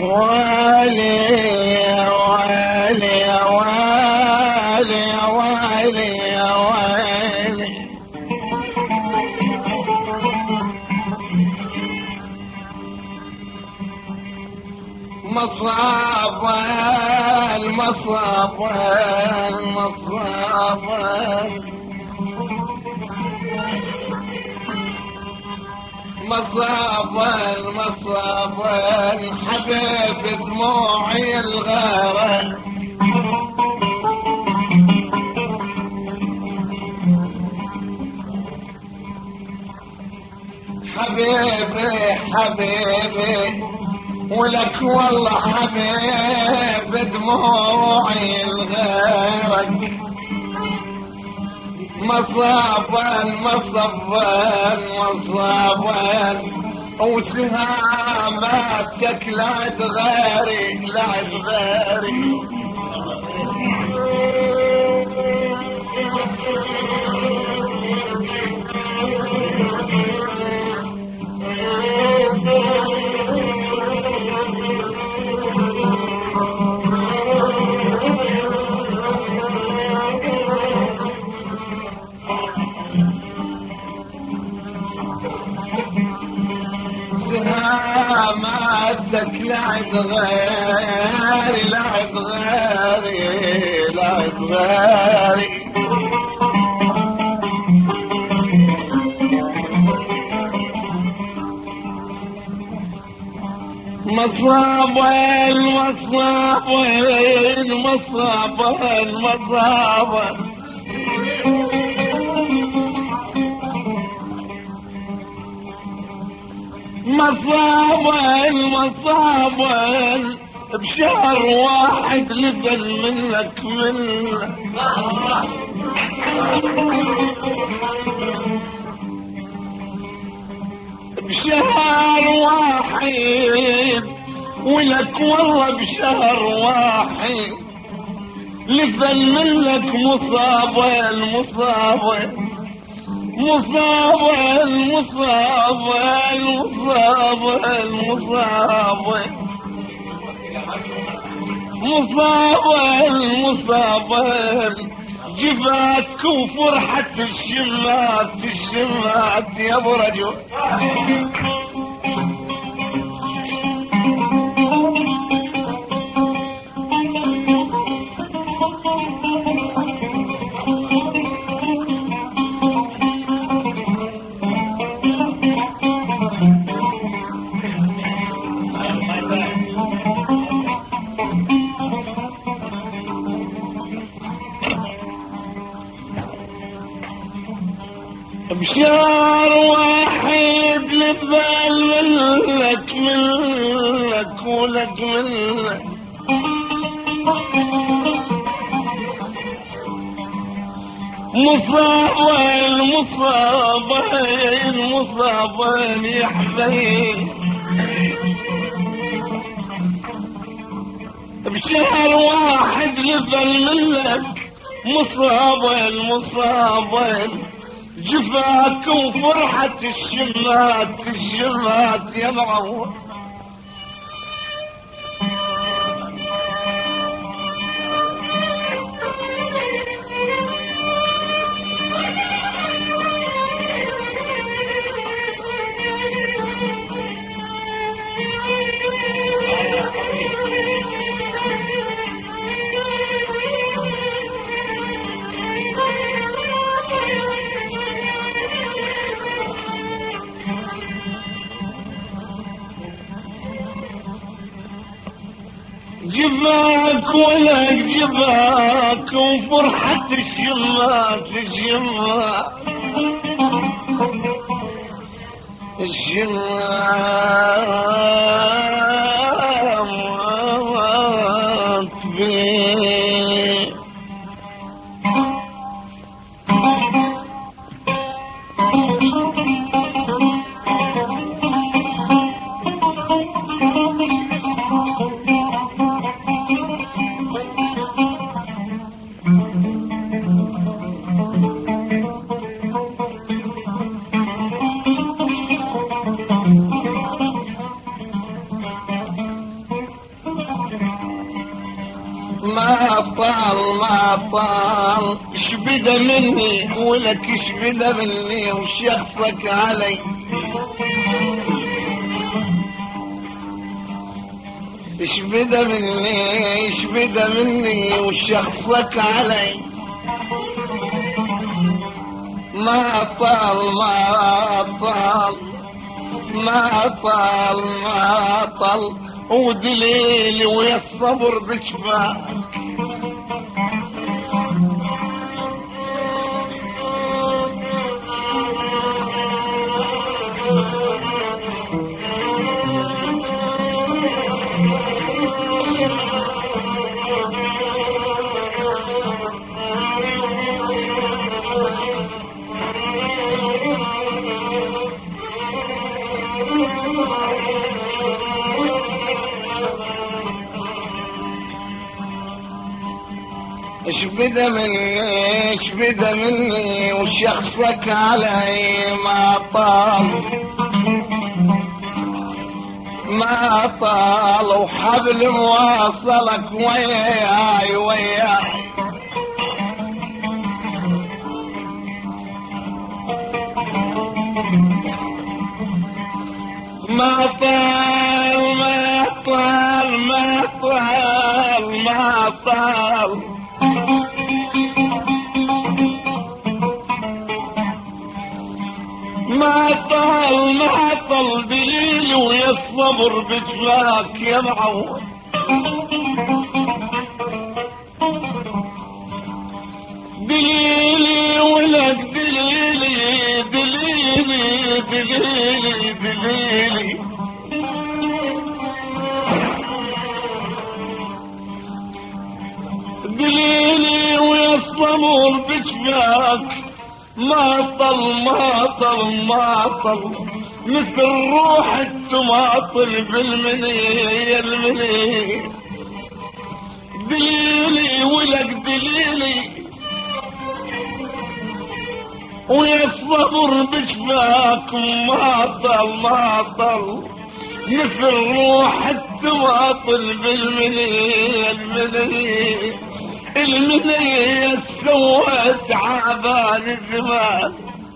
ويلي ويلي ويلي ويلي ويلي مصاب المصاب المصاب مصاب المصاب حبيب دموعي الغارة حبيبي حبيبي ولك والله حبيب دموعي الغارة مصابا مصابا مصابا وسهاماتك لا تغاري لا تغاري سهاماتك لا تغاري لا تغاري لا تغاري مصابين مصابين مصابين مصابين مصابين مصابين بشهر واحد لفل منك بشهر واحد ولك والله بشهر واحد لفل منك مصابين مصابين مصابين مصابين مصابين مصابين مصابين مصابين جفاك وفرحة الشمات الشمات يا ابو رجل بشهر واحد لبال منك منك ولك منك مصابين مصابين مصابين يا حبيب بشهر واحد لبال منك مصابين مصابين جفاك وفرحة الشمات الشمات يا معور جباك ولك جباك وفرحة الشمات الشمات الشمات بيه طال ما طال شبده مني ولك شبده مني وشخصك علي شبده مني وشخصك علي ما طال ودليلي ويا الصبر بشفاك اشبده مني وشخصك علي ما طال وحبل مواصلك وياي ما طال ما طال دليلي ويا الصبر بجفاك يا معود دليلي ولك دليلي ويا الصبر بجفاك ما طل مثل روح التماطل بالمنية دليلي ولك دليلي ويا الصبر بشفاك ما طل مثل روح التماطل بالمنية المنية سوت عبان الزمان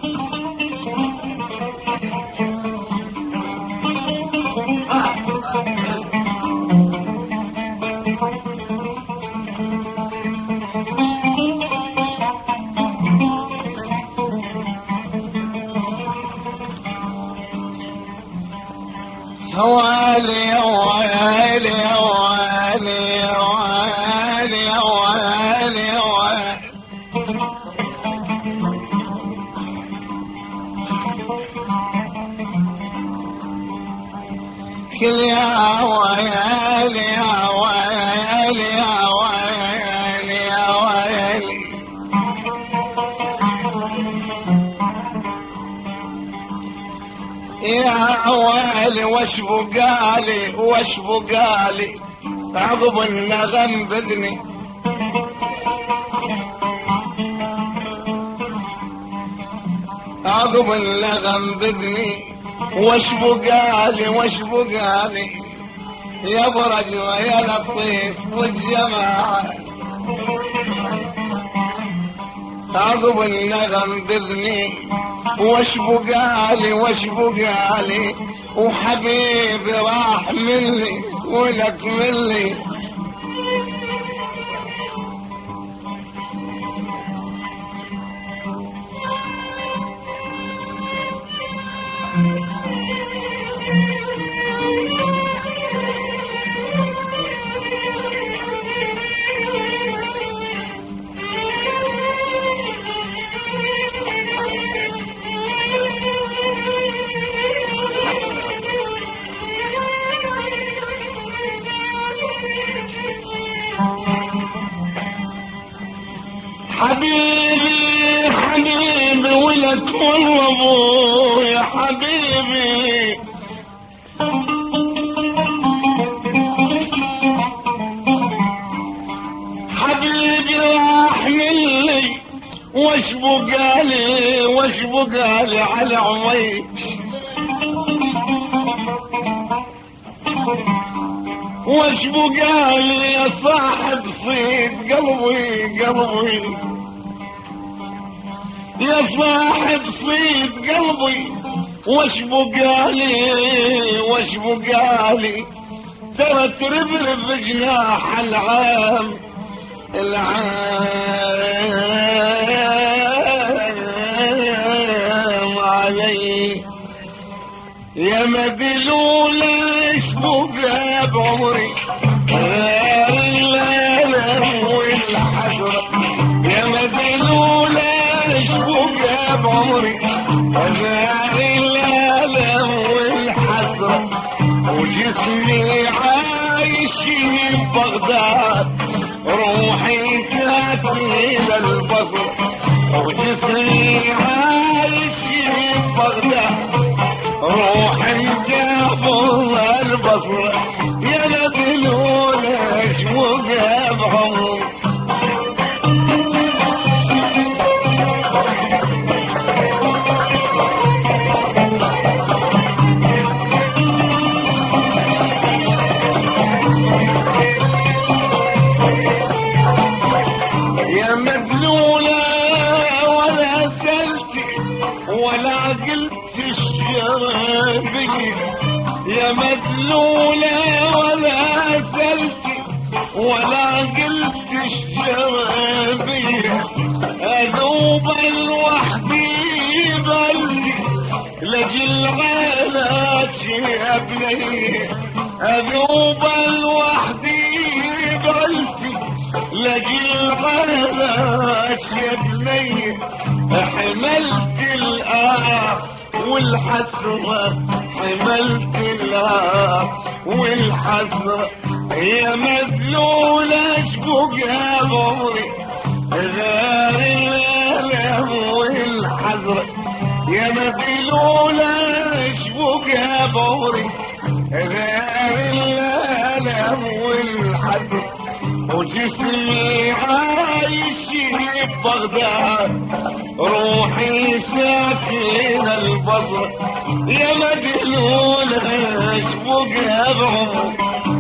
هوالي كل يا ويلي يا ويلي وش بقالي عقب النغم بدني عقب النغم بدني وش بقالي يا برج ويا لطيف والجماعة عقب النغم بذني وش بقالي وحبيبي راح مني ولك مني حبيبي ولك والله ابويا حبيبي راح مني وش بقالي على عميك وش بقالي يا صاحب صيد قلبي قلبي يا صاحب صيد قلبي وش بقالي ترى تربرب جناح العام علي يا مدلول ايش بقى بعمري غير الالم والحسرة يا مدلول ايش بقى بعمري غير الالم والحسرة وجسمي عايش ببغداد روحي ساكنة البصر وجسمي عايش ببغداد روحي جابر البصر يا مدلول ايش بقى بعمري يا مدلولة ولا سلتي ولا قلت الشرابي يا مدلولة ولا سلتي ولا قلت الشرابي اذوب الوحدي بلدي لجل غالات يا بني اذوب الوحدي بلدي لجل غالات يا بني حملت والحسرة حملت والحسرة يا مدلول اشبك يا عمري غير الالم والحسرة يا مدلول اشبك يا عمري غير الالم والحسرة وجسمي عايش ببغداد روحي ساكن البصر يا مدلول اشبك يا بعمري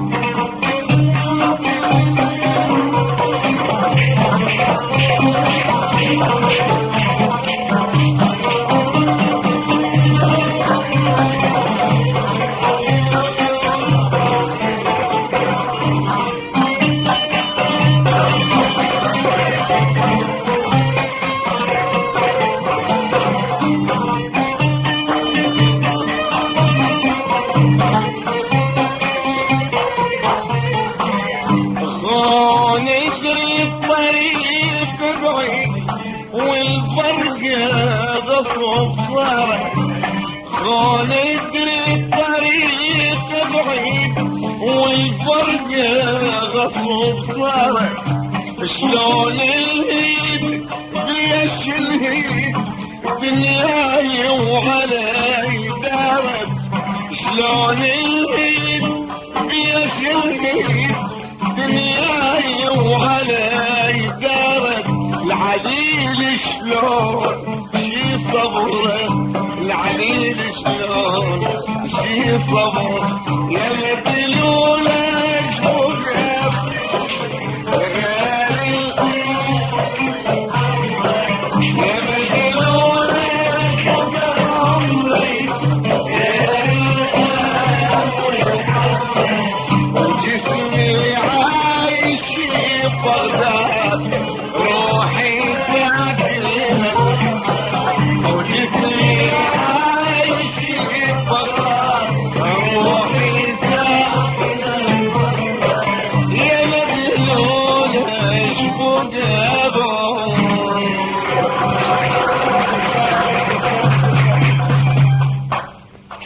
خون ادري الطريق بعيد والفرق غصب صار شلون الهيد بيش الهيد دنياي وعلي دارت شلون الهيد بيش الهيد دنياي وعلي دارت العليل شلون شي صبره العليل شلون شي صبر يا